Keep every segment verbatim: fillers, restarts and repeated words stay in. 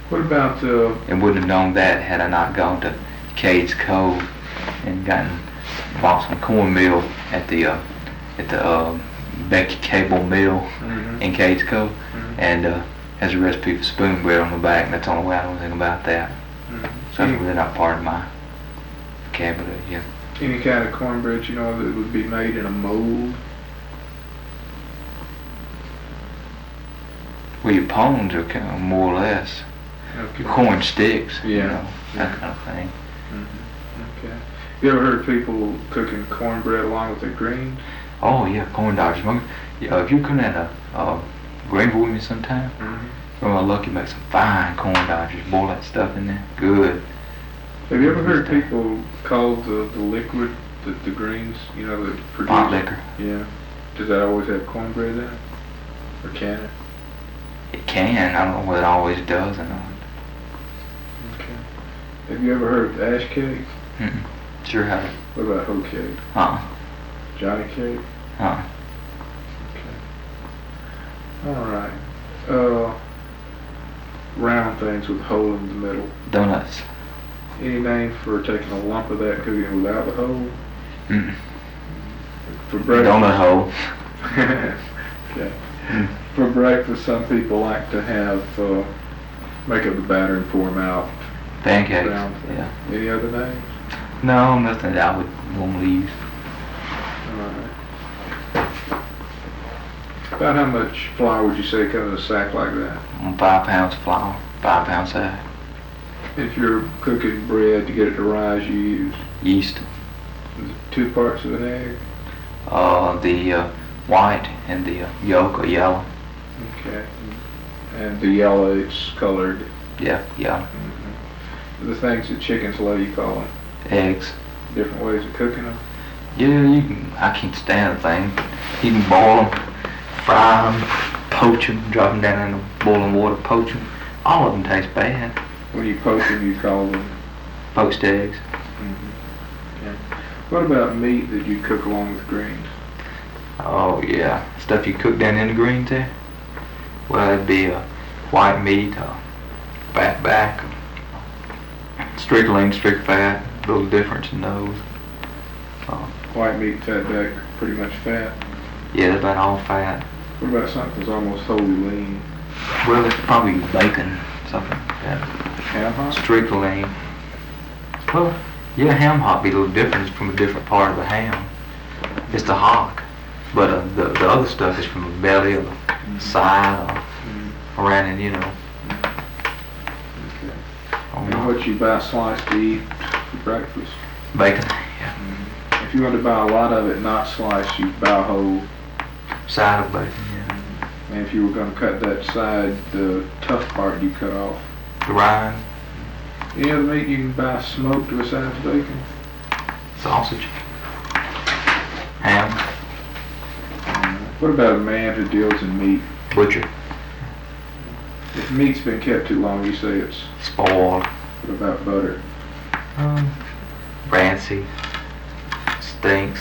What about uh? And wouldn't have known that had I not gone to Cades Cove and gotten bought some cornmeal at the uh, at the uh, Becky Cable Mill Mm-hmm. in Cades Cove, Mm-hmm. and uh, has a recipe for spoon bread on the back. And that's the only way I know anything about that. Mm-hmm. So any, that's really not part of my vocabulary. Yeah. any kind of cornbread you know that would be made in a mold? Well, your pones are kind of more or less Okay. corn sticks. You Yeah. know, that Yeah. kind of thing. Mm-hmm. Okay. You ever heard people cooking cornbread along with their greens? Oh yeah, corn dogs. Remember, yeah, if you come at a uh, Greenville with me sometime, Mm-hmm. remember my lucky make some fine corn dogs. Just boil that stuff in there. Good. Have you ever heard people call the, the liquid, the, the greens, you know, that produce? Pot liquor. Yeah. Does that always have cornbread in it? Or can it? It can. I don't know whether it always does or not. Okay. Have you ever heard of ash cake? Mm-mm. Sure have it. What about hoe cake? Uh-uh. Johnny cake? Uh-uh. Okay. Alright. Uh, round things with hole in the middle. Donuts. Any name for taking a lump of that, cooking it without the hole? Mm-mm. For breakfast. Donut hole. Okay. For breakfast, some people like to have, uh, make up the batter and pour them out. Pancakes. Round thing. Yeah. Any other names? No, nothing that I would normally use. Alright. About how much flour would you say comes in a sack like that? On five pounds of flour, five pounds sack. If you're cooking bread to get it to rise, you use Yeast. two parts of an egg. Uh, the uh, white and the uh, yolk are yellow. Okay. And the yellow, it's colored. Yeah, yeah. Mm-hmm. The things that chickens love, you call them Eggs. different ways of cooking them. Yeah, you can. I can't stand the thing. You can boil them, fry them, poach them, drop them down in the boiling water, poach them. All of them taste bad. When you poach them, you call them. Poached eggs. Mm-hmm. Okay. What about meat that you cook along with greens? Oh yeah, stuff you cook down in the greens there. Well, it'd be a white meat, a fat back, strict lean, strict fat. A little difference in those. Uh, White meat, fat back, pretty much fat. yeah, they're about all fat. What about something that's almost wholly lean? Well, it's probably bacon, something like that. Ham hock? Strict lean. Well, yeah, ham hock be a little different. It's from a different part of the ham. It's the hock. But uh, the, the other stuff is from the belly or the Mm-hmm. side or Mm-hmm. around it, you know. Okay. On And the what you buy sliced to eat for breakfast? bacon, yeah. If you want to buy a lot of it not sliced, you buy a whole. Side of bacon, yeah. And if you were going to cut that side, the tough part you cut off. The rind, Any other meat you can buy smoked besides bacon? sausage, ham, What about a man who deals in meat? butcher, If meat's been kept too long, you say it's. spoiled, What about butter? um, rancid, stinks.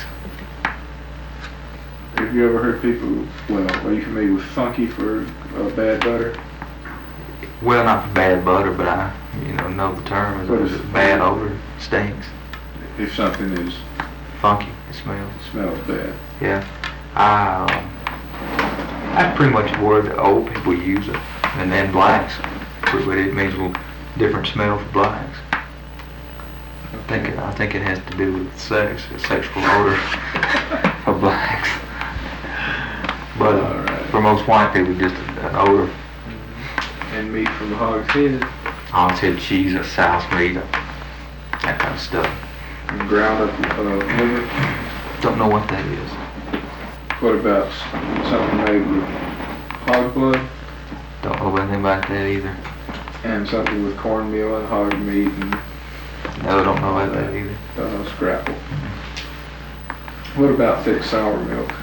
Have you ever heard people, well, are you familiar with funky for uh, bad butter? Well, not for bad butter, but I, you know, know the term. Is What it is it? bad odor, stinks, If something is, funky, it smells. smells bad. Yeah, I, um, that's pretty much the word that old people use it, and then blacks, but it means a little different smell for blacks. I think it, I think it has to do with sex, the sexual odor of blacks. But uh, Alright. for most white people, just an odor. And meat from the hog's head, Hog's head cheese, or souse meat, or that kind of stuff. and ground up uh, liver. Don't know what that is. What about s- something made with hog blood? Don't know anything about that either. And something with cornmeal and hog meat and No, don't know about that either. uh, scrapple. What about thick sour milk?